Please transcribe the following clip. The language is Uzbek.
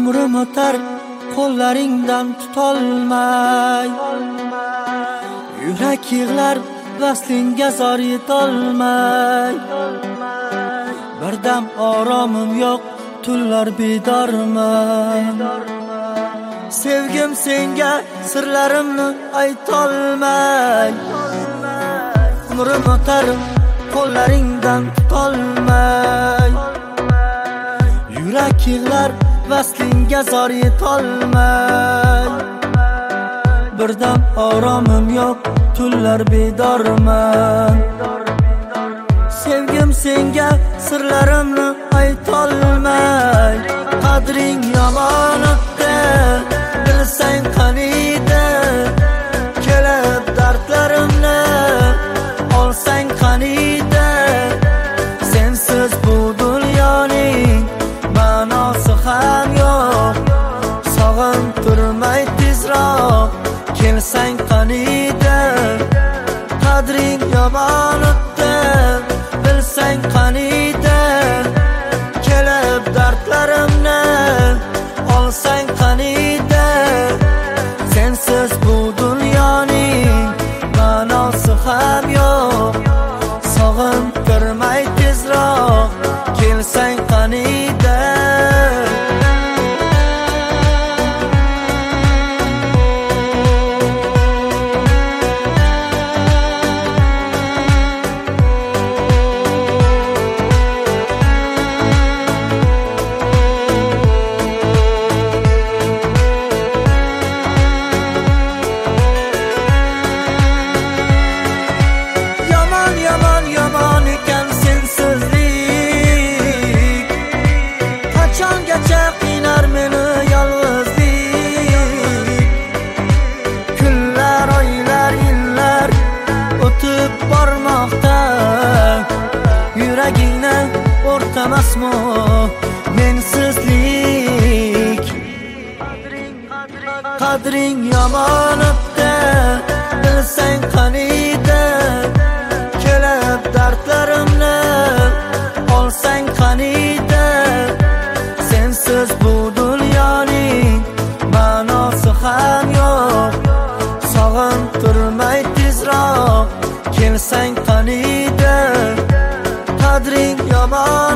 Umrim o'tar qo'llaringdan tutolmay, yurak yig'lar vaslingga zor yetolmay. Birdam oromim yo'q, tunlar bedorman. Sevgim senga sirlarimni aytolmay, umrim o'tar qo'llaringdan tutolmay, yurak yig'lar vaslingga zor yetolmay. Birdam oromim yo'q, tunlar bedorman. Sevgim senga sirlarimni aytolmay, qadring yomonotda bilsang qaniydi, kelib dardlarimni olsang qaniydi. Sensiz bu dunyoning ma'nosi ham yo'q, sog'inib turmay tezroq kelsang qaniydi. Qadring yomonotda bilsang qaniydi, kelib dardlarimni olsang qaniydi. Sensiz bu dunyoning ma'nosi ham yo'q, sog'inib turmay tezroq kelsang qaniydi. Yomon ekan sensizlik, qachongacha qiynar meni yolg'izlik. Kunlar, oylar, yillar o'tib bormoqda, yuragingni o'rtamasmi mensizlik. Qadring yomonotda bilsang qaniydi, kelib dardlarimni olsang qaniydi. Sensiz bu dunyoning ma'nosi ham yo'q, sog'inib turmay tezroq kelsang qaniydi. Qadring yomon